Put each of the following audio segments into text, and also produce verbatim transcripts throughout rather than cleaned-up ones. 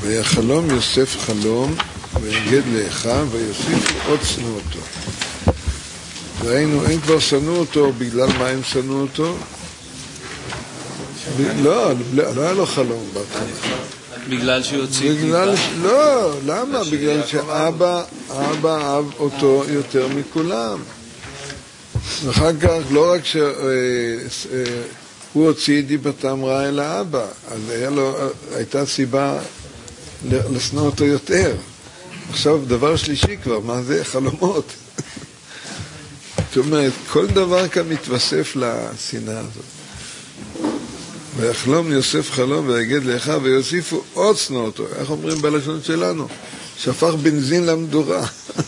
ויחלום יוסף חלום, ויגד לאחיו, ויוסיף עוד שנוא אותו. ראינו, הם כבר שנאו אותו, בגלל מה הם שנאו אותו? לא, לא היה לו חלום בהתחלה. בגלל שיוצאים בגלל, לא, למה? בגלל שאבא, אבא אהב אותו יותר מכולם. ואחר כך, לא רק שהוא הוציא את דיבתם רע אל האבא, אז היה לו, הייתה סיבה לשנוא אותו יותר. עכשיו, דבר שלישי כבר, מה זה? חלומות. זאת אומרת, כל דבר כאן מתווסף לשנאה הזאת. ויחלום יוסף חלום ויגד לאחיו ויוסיפו עוד שנוא אותו. איך אומרים בלשון שלנו? שפך בנזין למדורה.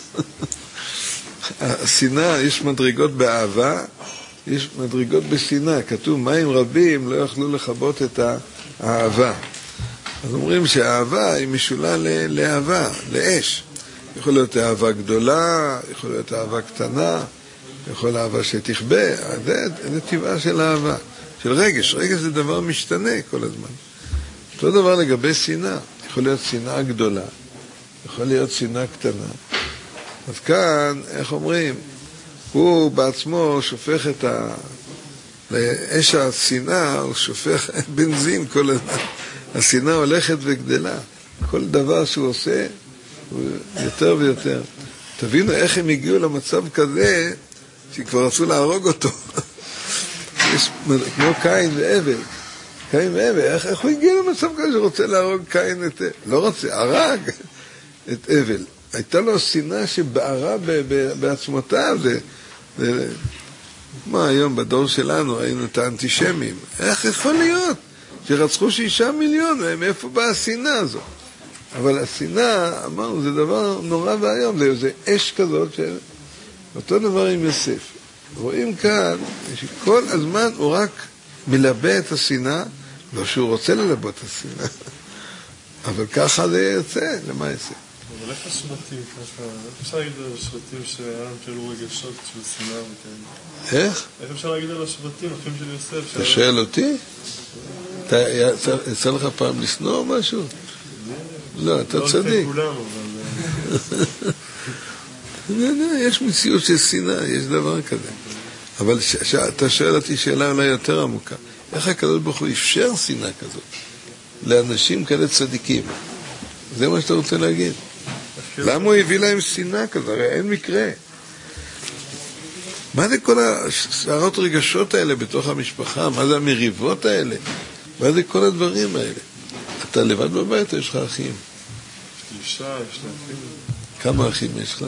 השנאה, יש מדרגות באהבה, יש מדרגות בשנאה. כתוב מים רבים לא יכלו לכבות את האהבה. אז אומרים שהאהבה היא משולה לאהבה, לאש. יכול להיות אהבה גדולה, יכול להיות אהבה קטנה, יכול אהבה שתכבה. זה, זה טבעה של אהבה. של רגש, רגש זה דבר משתנה כל הזמן. אותו דבר לגבי שנאה, יכול להיות שנאה גדולה, יכול להיות שנאה קטנה. אז כאן, איך אומרים, הוא בעצמו שופך את ה... לאש השנאה, הוא שופך בנזין כל הזמן. השנאה הולכת וגדלה. כל דבר שהוא עושה, הוא יותר ויותר. תבינו איך הם הגיעו למצב כזה, שכבר רצו להרוג אותו. יש כמו קין והבל. קין והבל, איך, איך הוא הגיע למצב כזה שרוצה להרוג קין את... לא רוצה, הרג את הבל. הייתה לו שנאה שבערה ב, ב, בעצמותיו. זה, זה, כמו היום בדור שלנו ראינו את האנטישמים. איך יכול להיות שרצחו שישה מיליון? מאיפה באה השנאה הזו? אבל השנאה, אמרנו, זה דבר נורא והיום. זה, זה אש כזאת של... אותו דבר עם יוסף. רואים כאן שכל הזמן הוא רק מלבה את השנאה, לא שהוא רוצה ללבות את השנאה. אבל ככה זה יוצא, למה יוצא? אבל איך השבטים ככה? אפשר להגיד על השבטים שהעם שלו רגשות של שנאה וכאלה? איך? איך אפשר להגיד על השבטים, אחים של יוסף? אתה שואל אותי? יצא לך פעם לשנוא או משהו? לא, אתה צדיק. יש מציאות של שנאה, יש דבר כזה. אבל אתה שואל אותי שאלה אולי יותר עמוקה. איך הקדוש ברוך הוא אפשר שנאה כזאת לאנשים כאלה צדיקים? זה מה שאתה רוצה להגיד. למה הוא הביא להם שנאה כזאת? הרי אין מקרה. מה זה כל הסערות רגשות האלה בתוך המשפחה? מה זה המריבות האלה? מה זה כל הדברים האלה? אתה לבד בבית או יש לך אחים? יש לי אישה, יש לי אחים. כמה אחים יש לך?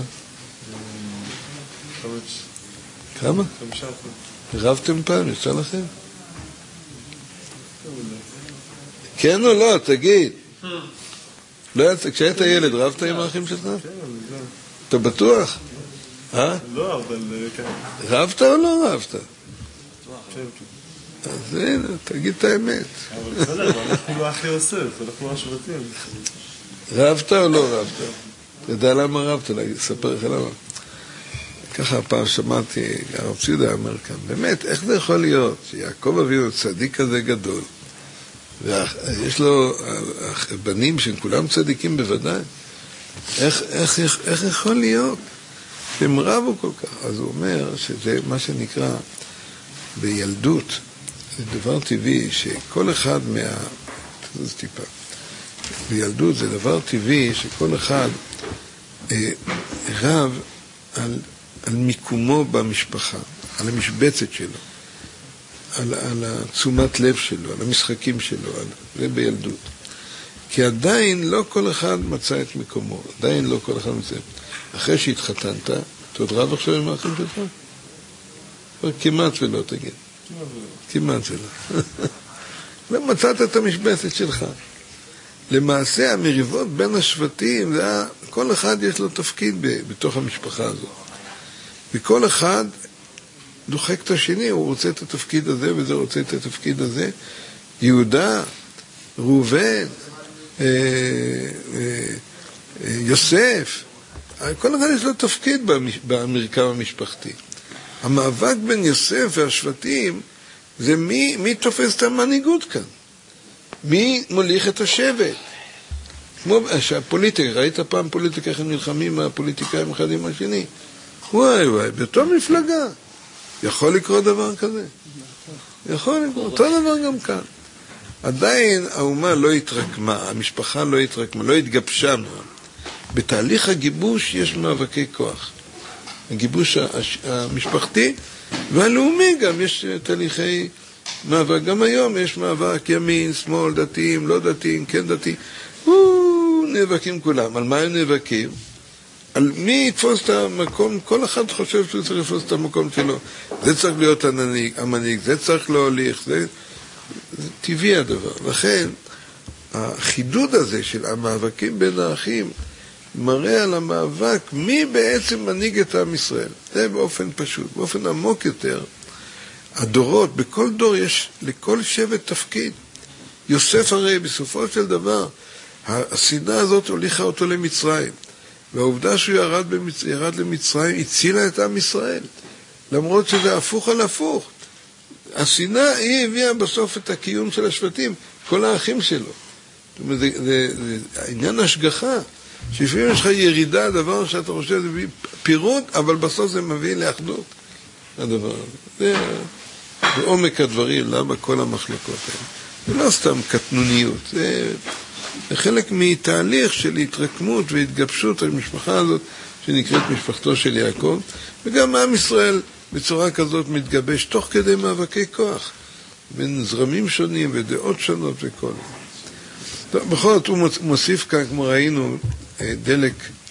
חמש. כמה? חמישה אחים. רבתם פעם? יצא לכם? כן או לא? תגיד. כשהיית ילד, רבת עם האחים שלך? כן, לא. אתה בטוח? אה? לא, אבל כן. רבת או לא רבת? כן, כן. אז הנה, תגיד את האמת. אבל בסדר, אנחנו לא אחי יוסף, אנחנו השבטים. רבת או לא רבת? אתה יודע למה רבת? אספר לך למה. ככה הפעם שמעתי, הרב ציודה אומר כאן, באמת, איך זה יכול להיות שיעקב אבינו צדיק כזה גדול, ויש לו בנים שהם כולם צדיקים בוודאי, איך, איך, איך, איך יכול להיות שהם רבו כל כך? אז הוא אומר שזה מה שנקרא בילדות, זה דבר טבעי שכל אחד מה... זה טיפה. בילדות זה דבר טבעי שכל אחד אה, רב על... על מיקומו במשפחה, על המשבצת שלו, על, על תשומת לב שלו, על המשחקים שלו, על... זה בילדות. כי עדיין לא כל אחד מצא את מקומו, עדיין לא כל אחד מצא. אחרי שהתחתנת, אתה עוד רב עכשיו עם האחים שלך? כמעט ולא, תגיד. כמעט ולא. לא מצאת את המשבצת שלך. למעשה המריבות בין השבטים, זה היה, כל אחד יש לו תפקיד בתוך המשפחה הזאת. וכל אחד דוחק את השני, הוא רוצה את התפקיד הזה וזה רוצה את התפקיד הזה. יהודה, ראובן, אה, אה, אה, יוסף, כל אחד יש לו תפקיד במרקם המשפחתי. המאבק בין יוסף והשבטים זה מי, מי תופס את המנהיגות כאן? מי מוליך את השבט? כמו שהפוליטיקה, ראית פעם פוליטיקה, איך הם נלחמים הפוליטיקאים אחד עם השני? וואי וואי, באותו מפלגה. יכול לקרות דבר כזה? יכול לקרות, אותו דבר גם כאן. עדיין האומה לא התרקמה, המשפחה לא התרקמה, לא התגבשה. בתהליך הגיבוש יש מאבקי כוח. הגיבוש המשפחתי והלאומי גם יש תהליכי מאבק. גם היום יש מאבק ימין, שמאל, דתיים, לא דתיים, כן דתיים. נאבקים כולם. על מה הם נאבקים? על מי יתפוס את המקום? כל אחד חושב שהוא צריך לתפוס את המקום שלו. זה צריך להיות המנהיג, המנהיג, זה צריך להוליך, זה, זה טבעי הדבר. לכן, החידוד הזה של המאבקים בין האחים מראה על המאבק מי בעצם מנהיג את עם ישראל. זה באופן פשוט, באופן עמוק יותר. הדורות, בכל דור יש לכל שבט תפקיד. יוסף הרי בסופו של דבר, השנאה הזאת הוליכה אותו למצרים. והעובדה שהוא ירד, במצ... ירד למצרים הצילה את עם ישראל. למרות שזה הפוך על הפוך. השנאה היא הביאה בסוף את הקיום של השבטים, כל האחים שלו. זאת אומרת, זה, זה, זה העניין השגחה. שלפעמים יש לך ירידה, דבר שאתה חושב זה פירוט, אבל בסוף זה מביא לאחדות. הדבר הזה. זה, זה עומק הדברים, למה כל המחלקות האלה. זה לא סתם קטנוניות, זה, זה חלק מתהליך של התרקמות והתגבשות על המשפחה הזאת, שנקראת משפחתו של יעקב, וגם עם ישראל בצורה כזאת מתגבש, תוך כדי מאבקי כוח, בין זרמים שונים ודעות שונות וכל. טוב, בכל זאת הוא מוסיף כאן, כמו ראינו, דלק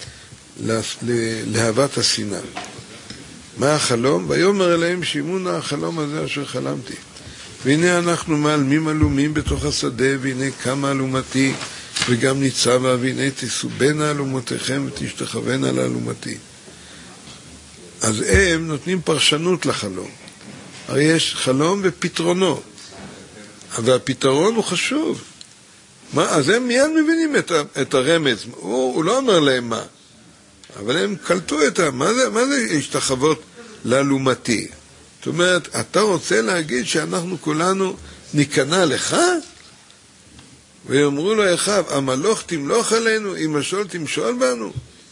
להבת השנאה. מה החלום? ויאמר אליהם שמעו החלום הזה אשר חלמתי. והנה אנחנו מעלמים אלומים בתוך השדה, והנה קמה אלומתי, וגם ניצבה, והנה תסובנה אלומותיכם ותשתחוונה לאלומתי. אז הם נותנים פרשנות לחלום. הרי יש חלום ופתרונו. אבל הפתרון הוא חשוב. מה, אז הם מיד מבינים את, ה, את הרמז. הוא, הוא לא אומר להם מה. אבל הם קלטו את ה... מה זה, מה זה השתחוות לאלומתי? זאת אומרת, אתה רוצה להגיד שאנחנו כולנו ניכנע לך? ויאמרו לו אחיו, המלוך תמלוך עלינו, אם משול תמשול בנו.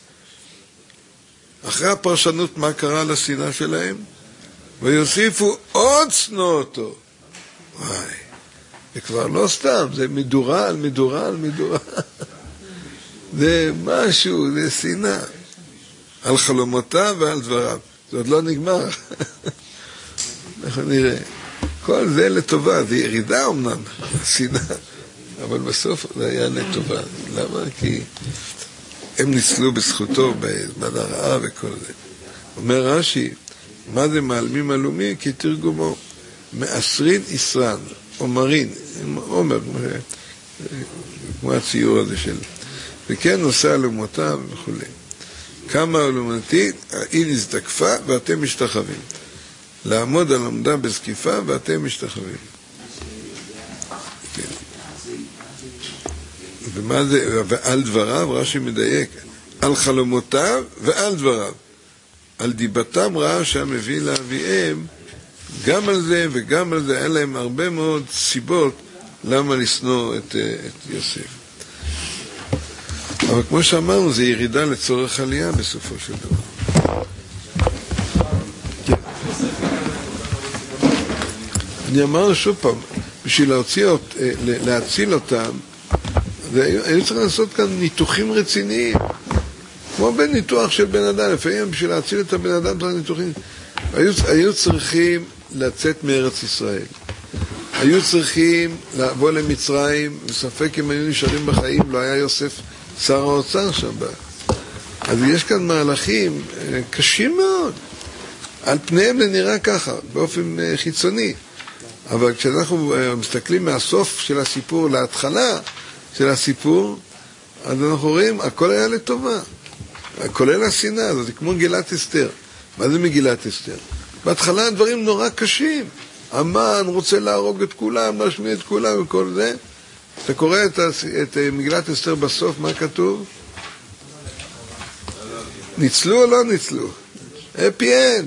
אחרי הפרשנות, מה קרה לשנאה שלהם? ויוסיפו עוד שנוא אותו. וואי, זה כבר לא סתם, זה מדורה על מדורה על מדורה. זה משהו, זה שנאה. על חלומותיו ועל דבריו. זה עוד לא נגמר. אנחנו נראה. כל זה לטובה, זה ירידה אמנם, שנאה. אבל בסוף זה היה לטובה. למה? כי הם ניצלו בזכותו בזמן הרעה וכל זה. אומר רש"י, מה זה מעלמים אלומי? כי תרגומו מאסרין ישרן, אומרין, אומר, כמו הציור הזה של, וכן נושא אלומותיו וכו'. כמה אלומתי, היא נזדקפה ואתם משתחווים. לעמוד על עמדה בזקיפה ואתם משתחווים. ומה זה, ועל דבריו, רש"י מדייק, על חלומותיו ועל דבריו. על דיבתם ראה שהמביא לאביהם, גם על זה וגם על זה, היה להם הרבה מאוד סיבות למה לשנוא את, את יוסף. אבל כמו שאמרנו, זה ירידה לצורך עלייה בסופו של דבר. אני אמר שוב פעם, בשביל להוציא, להציל אותם, היו צריכים לעשות כאן ניתוחים רציניים, כמו בניתוח של בן אדם. לפעמים בשביל להציל את הבן אדם צריך ניתוחים. היו, היו צריכים לצאת מארץ ישראל, היו צריכים לבוא למצרים, וספק אם היו נשארים בחיים, לא היה יוסף שר האוצר שם בה. אז יש כאן מהלכים קשים מאוד, על פניהם זה נראה ככה באופן חיצוני, אבל כשאנחנו מסתכלים מהסוף של הסיפור להתחלה של הסיפור, אז אנחנו רואים, הכל היה לטובה. כולל השנאה, זה כמו מגילת אסתר. מה זה מגילת אסתר? בהתחלה הדברים נורא קשים. המן רוצה להרוג את כולם, להשמיע את כולם וכל זה. אתה קורא את, את מגילת אסתר בסוף, מה כתוב? ניצלו או לא ניצלו? הפי אנד.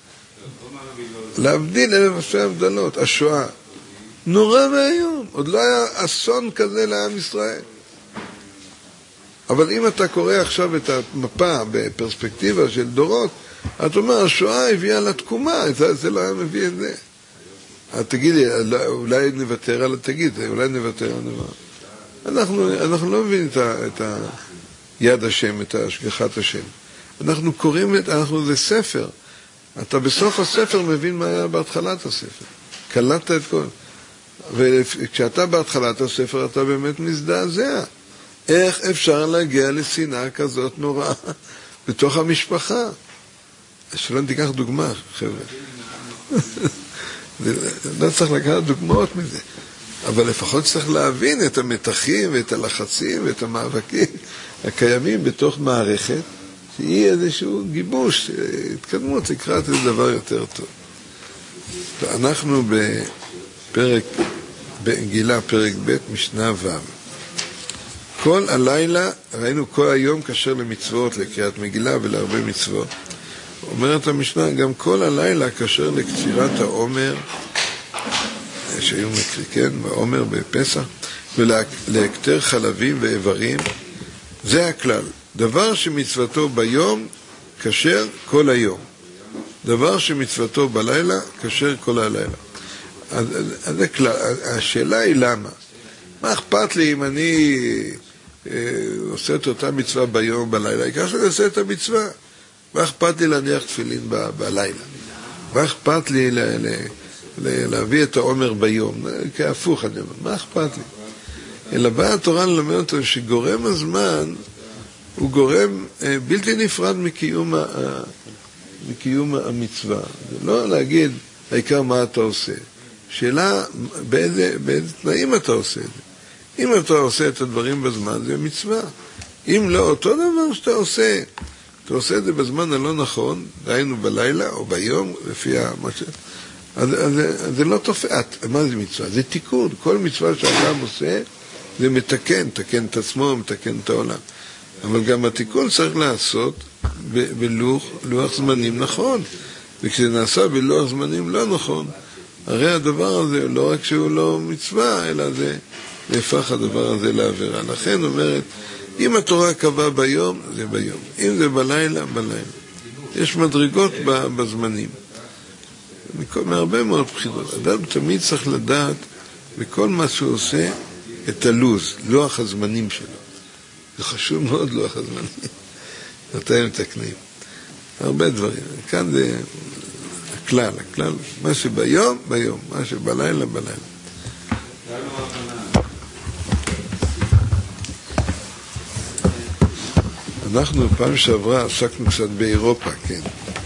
להבדיל אלף אלפי הבדלות. השואה. נורא והיום. עוד לא היה אסון כזה לעם ישראל. אבל אם אתה קורא עכשיו את המפה בפרספקטיבה של דורות, אתה אומר, השואה הביאה לתקומה, זה, זה לא היה מביא את זה. תגיד לי, אולי נוותר על, תגיד, אולי נוותר על דבר. אנחנו, אנחנו לא מבינים את, את היד השם, את השגחת השם. אנחנו קוראים את, אנחנו זה ספר. אתה בסוף הספר מבין מה היה בהתחלת הספר. קלטת את כל. וכשאתה בהתחלת הספר אתה באמת מזדעזע. איך אפשר להגיע לשנאה כזאת נוראה בתוך המשפחה? שלא תיקח דוגמה, חבר'ה. לא צריך לקחת דוגמאות מזה. אבל לפחות צריך להבין את המתחים ואת הלחצים ואת המאבקים הקיימים בתוך מערכת, שהיא איזשהו גיבוש, התקדמות לקראת איזה דבר יותר טוב. אנחנו בפרק, בגילה, פרק ב' משנה ו'. כל הלילה, ראינו כל היום קשר למצוות, לקריאת מגילה ולהרבה מצוות. אומרת המשנה, גם כל הלילה קשר לקצירת העומר, שהיום מקרי, כן, העומר בפסח, ולהקטר חלבים ואיברים. זה הכלל. דבר שמצוותו ביום, קשר כל היום. דבר שמצוותו בלילה, קשר כל הלילה. אז, אז זה כלל. השאלה היא למה? מה אכפת לי אם אני אה, עושה את אותה מצווה ביום בלילה? העיקר שאני עושה את המצווה. מה אכפת לי להניח תפילין ב- בלילה? מה אכפת לי ל- ל- ל- להביא את העומר ביום? כהפוך, אני אומר, מה אכפת לי? אלא באה התורה ללמד אותו שגורם הזמן הוא גורם אה, בלתי נפרד מקיום, ה- מקיום המצווה. זה לא להגיד העיקר מה אתה עושה. שאלה באיזה, באיזה תנאים אתה עושה את זה. אם אתה עושה את הדברים בזמן, זה מצווה. אם לא, אותו דבר שאתה עושה, אתה עושה את זה בזמן הלא נכון, דהיינו בלילה או ביום, לפי המשהו, אז, אז, אז זה לא תופעת. מה זה מצווה? זה תיקון. כל מצווה שאדם עושה, זה מתקן, מתקן את עצמו, מתקן את העולם. אבל גם התיקון צריך לעשות ב- בלוח לוח זמנים נכון. וכשזה נעשה בלוח זמנים לא נכון, הרי הדבר הזה לא רק שהוא לא מצווה, אלא זה נהפך הדבר הזה לעבירה. לכן אומרת, אם התורה קבעה ביום, זה ביום. אם זה בלילה, בלילה. יש מדרגות בזמנים. מהרבה מאוד בחינות. אדם תמיד צריך לדעת בכל מה שהוא עושה את הלוז, לוח הזמנים שלו. זה חשוב מאוד לוח הזמנים. מתי הם מתקנים. הרבה דברים. כאן זה הכלל, הכלל. מה שביום, ביום. מה שבלילה, בלילה. אנחנו פעם שעברה עסקנו קצת באירופה, כן.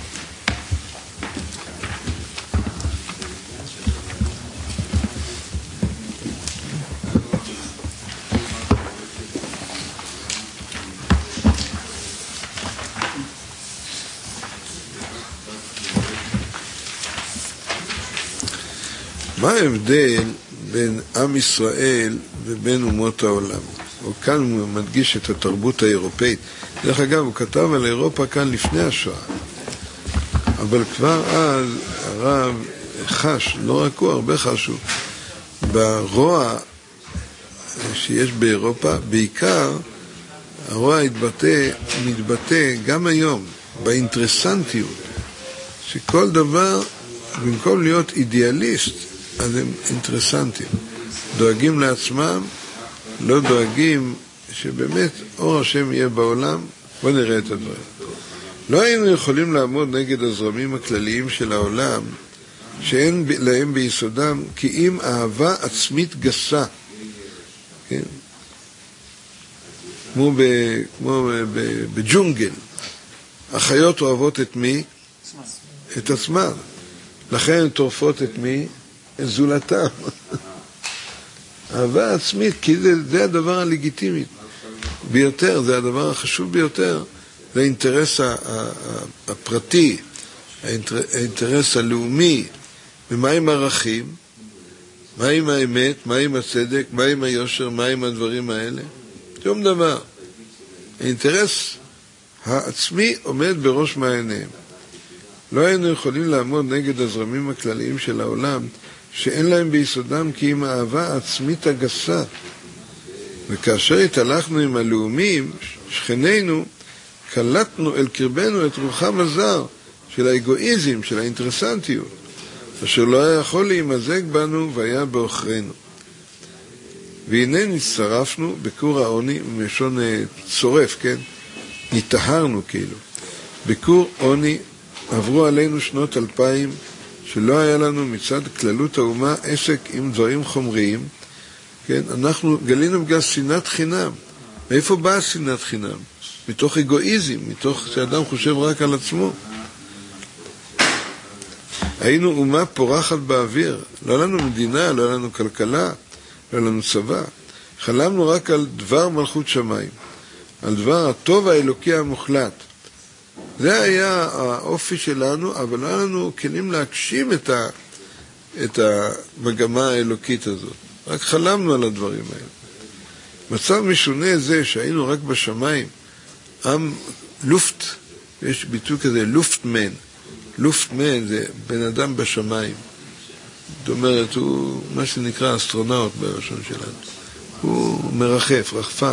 מה ההבדל בין עם ישראל ובין אומות העולם? הוא כאן מדגיש את התרבות האירופאית. דרך אגב, הוא כתב על אירופה כאן לפני השואה. אבל כבר אז הרב חש, לא רק הוא, הרבה חשו, ברוע שיש באירופה, בעיקר הרוע התבטא, מתבטא גם היום, באינטרסנטיות, שכל דבר, במקום להיות אידיאליסט, אז הם אינטרסנטים. דואגים לעצמם, לא דואגים שבאמת אור השם יהיה בעולם. בוא נראה את הדברים. לא היינו יכולים לעמוד נגד הזרמים הכלליים של העולם, שאין להם ביסודם כי אם אהבה עצמית גסה. כן? כמו, ב, כמו ב, ב, בג'ונגל. החיות אוהבות את מי? את עצמם. לכן הן טורפות את מי? את זולתם. אהבה עצמית, כי זה, זה הדבר הלגיטימי ביותר, זה הדבר החשוב ביותר, זה האינטרס הפרטי, האינטרס הלאומי. ומה עם ערכים? מה עם האמת? מה עם הצדק? מה עם היושר? מה עם הדברים האלה? שום דבר. האינטרס העצמי עומד בראש מעייניהם. לא היינו יכולים לעמוד נגד הזרמים הכלליים של העולם, שאין להם ביסודם כי אם האהבה העצמית הגסה. וכאשר התהלכנו עם הלאומים, שכנינו, קלטנו אל קרבנו את רוחם הזר של האגואיזם, של האינטרסנטיות, אשר לא היה יכול להימזג בנו והיה באוכרנו. והנה נצטרפנו בקור העוני, מלשון צורף, כן? נטהרנו כאילו. בקור עוני עברו עלינו שנות אלפיים, שלא היה לנו מצד כללות האומה עסק עם דברים חומריים, כן? אנחנו גלינו בגלל שנאת חינם. מאיפה באה שנאת חינם? מתוך אגואיזם, מתוך שאדם חושב רק על עצמו. היינו אומה פורחת באוויר, לא לנו מדינה, לא לנו כלכלה, לא לנו צבא. חלמנו רק על דבר מלכות שמיים, על דבר הטוב האלוקי המוחלט. זה היה האופי שלנו, אבל לא היה לנו כלים להגשים את, ה, את המגמה האלוקית הזאת. רק חלמנו על הדברים האלה. מצב משונה זה שהיינו רק בשמיים, עם לופט, יש ביטוי כזה, לופטמן. לופטמן זה בן אדם בשמיים. זאת אומרת, הוא מה שנקרא אסטרונאוט בראשון שלנו. הוא מרחף, רחפן.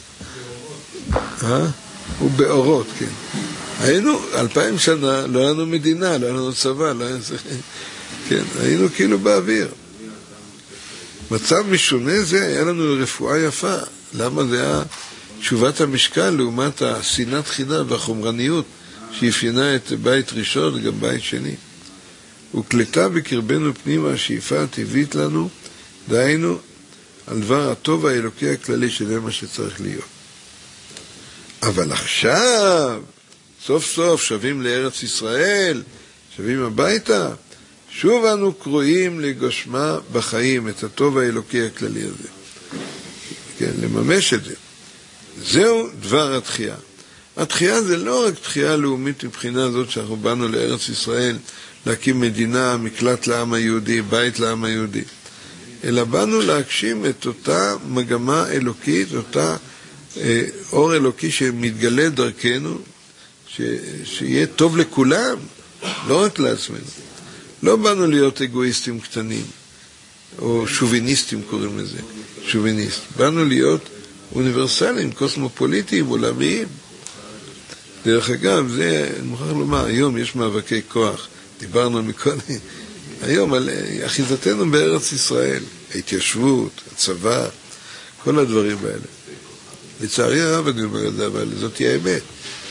אה? הוא באורות, כן. היינו אלפיים שנה, לא היה לנו מדינה, לא היה לנו צבא, לא היה... כן, היינו כאילו באוויר. מצב משונה זה, היה לנו רפואה יפה. למה זה היה תשובת המשקל לעומת השנאת חינם והחומרניות שאפיינה את בית ראשון וגם בית שני. וקלטה בקרבנו פנימה השאיפה הטבעית לנו, דהיינו על דבר הטוב האלוקי הכללי שזה מה שצריך להיות. אבל עכשיו, סוף סוף שבים לארץ ישראל, שבים הביתה, שוב אנו קרואים לגשמה בחיים את הטוב האלוקי הכללי הזה. כן, לממש את זה. זהו דבר התחייה. התחייה זה לא רק תחייה לאומית מבחינה הזאת שאנחנו באנו לארץ ישראל להקים מדינה, מקלט לעם היהודי, בית לעם היהודי, אלא באנו להגשים את אותה מגמה אלוקית, אותה אה, אור אלוקי שמתגלה דרכנו, ש, שיהיה טוב לכולם, לא רק לעצמנו. לא באנו להיות אגואיסטים קטנים, או שוביניסטים קוראים לזה, שוביניסט. באנו להיות אוניברסליים, קוסמופוליטיים, עולמיים. דרך אגב, זה, אני מוכרח לומר, היום יש מאבקי כוח, דיברנו מקודם, היום על אחיזתנו בארץ ישראל, ההתיישבות, הצבא, כל הדברים האלה. לצערי הרב אני אומר את זה, אבל זאת היא האמת.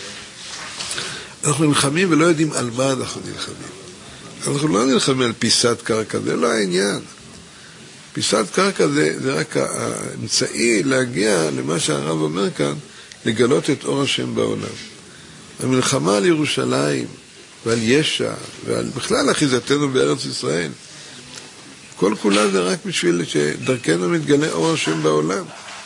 אנחנו נלחמים ולא יודעים על מה אנחנו נלחמים. אנחנו לא נלחמים על פיסת קרקע, זה לא העניין. פיסת קרקע זה, זה רק האמצעי להגיע למה שהרב אומר כאן, לגלות את אור השם בעולם. המלחמה על ירושלים ועל ישע ועל בכלל אחיזתנו בארץ ישראל, כל כולה זה רק בשביל שדרכנו מתגלה אור השם בעולם.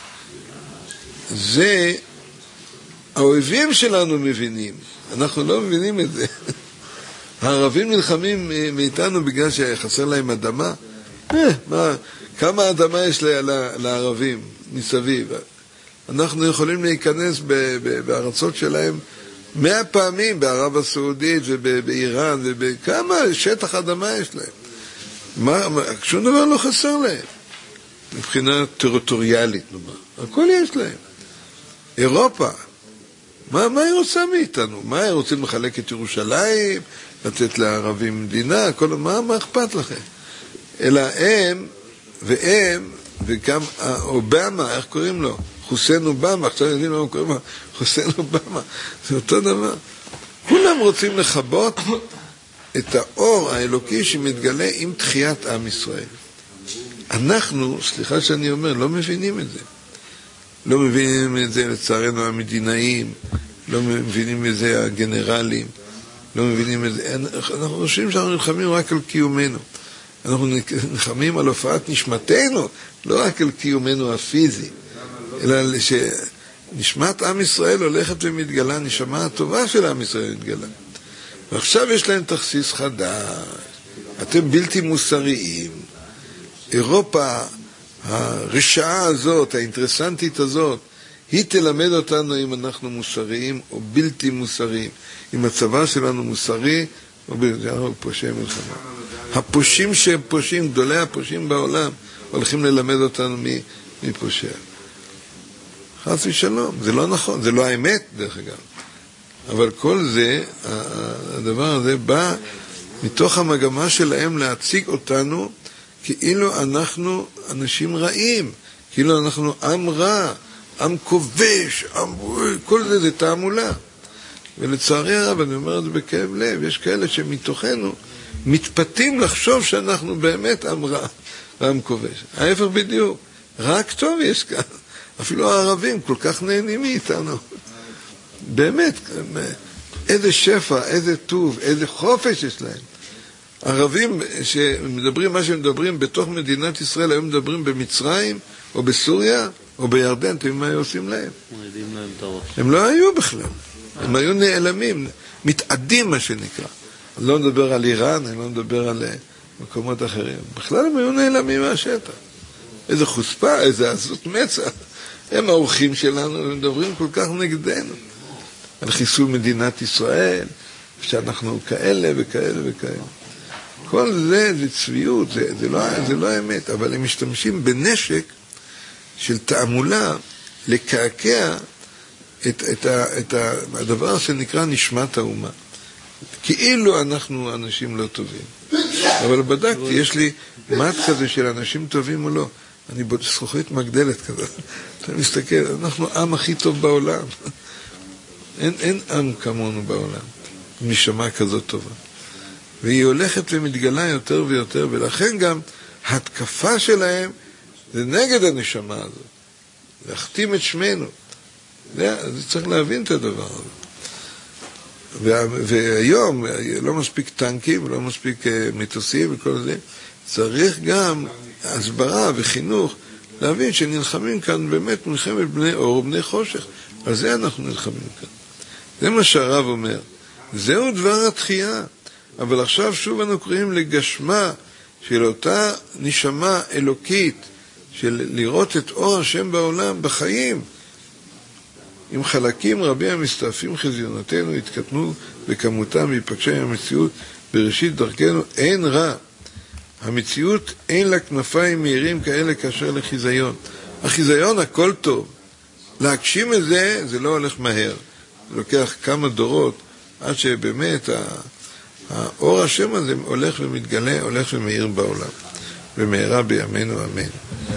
זה האויבים שלנו מבינים, אנחנו לא מבינים את זה. הערבים נלחמים מאיתנו בגלל שחסר להם אדמה. אה, מה, כמה אדמה יש לערבים מסביב? אנחנו יכולים להיכנס בארצות שלהם מאה פעמים, בערב הסעודית ובאיראן, וכמה שטח אדמה יש להם. מה, שום דבר לא חסר להם. מבחינה טריטוריאלית, נאמר. הכל יש להם. אירופה, מה, מה היא רוצה מאיתנו? מה, היא רוצים לחלק את ירושלים, לתת לערבים מדינה, כל, מה, מה אכפת לכם? אלא הם, והם, וגם אובמה, איך קוראים לו? חוסיין אובמה, עכשיו יודעים מה קוראים לו? חוסיין אובמה, זה אותו דבר. כולם רוצים לחבות את האור האלוקי שמתגלה עם תחיית עם ישראל. אנחנו, סליחה שאני אומר, לא מבינים את זה. לא מבינים את זה לצערנו המדינאים, לא מבינים את זה הגנרלים, לא מבינים את זה. אנחנו חושבים שאנחנו נלחמים רק על קיומנו. אנחנו נלחמים על הופעת נשמתנו, לא רק על קיומנו הפיזי, אלא שנשמת עם ישראל הולכת ומתגלה, נשמה הטובה של עם ישראל מתגלה. ועכשיו יש להם תכסיס חדש, אתם בלתי מוסריים. אירופה, הרשעה הזאת, האינטרסנטית הזאת, היא תלמד אותנו אם אנחנו מוסריים או בלתי מוסריים. אם הצבא שלנו מוסרי או בלתי פושעי מלחמה. הפושעים שהם פושעים, גדולי הפושעים בעולם, הולכים ללמד אותנו מי, מי פושע. חס ושלום, זה לא נכון, זה לא האמת דרך אגב. אבל כל זה, הדבר הזה בא מתוך המגמה שלהם להציג אותנו כאילו אנחנו אנשים רעים, כאילו אנחנו עם רע, עם כובש, עם... כל זה זה תעמולה. ולצערי הרב, אני אומר את זה בכאב לב, יש כאלה שמתוכנו מתפתים לחשוב שאנחנו באמת עם רע ועם כובש. ההפך בדיוק, רק טוב יש כאן. אפילו הערבים כל כך נהנים מאיתנו. באמת, איזה שפע, איזה טוב, איזה חופש יש להם. ערבים שמדברים מה שמדברים בתוך מדינת ישראל, היום מדברים במצרים או בסוריה או בירדן, אתם מה היו עושים להם? הם לא היו בכלל. הם היו נעלמים, מתאדים מה שנקרא. אני לא מדבר על איראן, אני לא מדבר על מקומות אחרים. בכלל הם היו נעלמים מהשטח. איזה חוספה, איזה עזות מצח. הם האורחים שלנו, הם מדברים כל כך נגדנו. על חיסול מדינת ישראל, שאנחנו כאלה וכאלה וכאלה. כל זה זה צביעות, זה, זה, לא, זה לא האמת, אבל הם משתמשים בנשק של תעמולה לקעקע את, את, ה, את ה, הדבר שנקרא נשמת האומה. כאילו אנחנו אנשים לא טובים. אבל בדקתי, יש לי מת כזה של אנשים טובים או לא. אני בזכוכית מגדלת כזה. אתה מסתכל, אנחנו עם הכי טוב בעולם. אין, אין עם כמונו בעולם. נשמה כזאת טובה. והיא הולכת ומתגלה יותר ויותר, ולכן גם התקפה שלהם זה נגד הנשמה הזאת. להחתים את שמנו. זה, זה צריך להבין את הדבר הזה. והיום לא מספיק טנקים, לא מספיק מטוסים וכל זה. צריך גם הסברה וחינוך להבין שנלחמים כאן באמת מלחמת בני אור ובני חושך. על זה אנחנו נלחמים כאן. זה מה שהרב אומר. זהו דבר התחייה. אבל עכשיו שוב אנו קוראים לגשמה של אותה נשמה אלוקית, של לראות את אור השם בעולם, בחיים. עם חלקים רבים המסתעפים חזיונותינו, התקטנו בכמותם ויפגשי המציאות בראשית דרכנו, אין רע. המציאות אין לה כנפיים מהירים כאלה כאשר לחיזיון. החיזיון הכל טוב. להגשים את זה, זה לא הולך מהר. זה לוקח כמה דורות עד שבאמת האור השם הזה הולך ומתגלה, הולך ומאיר בעולם. ומהרה בימינו אמן.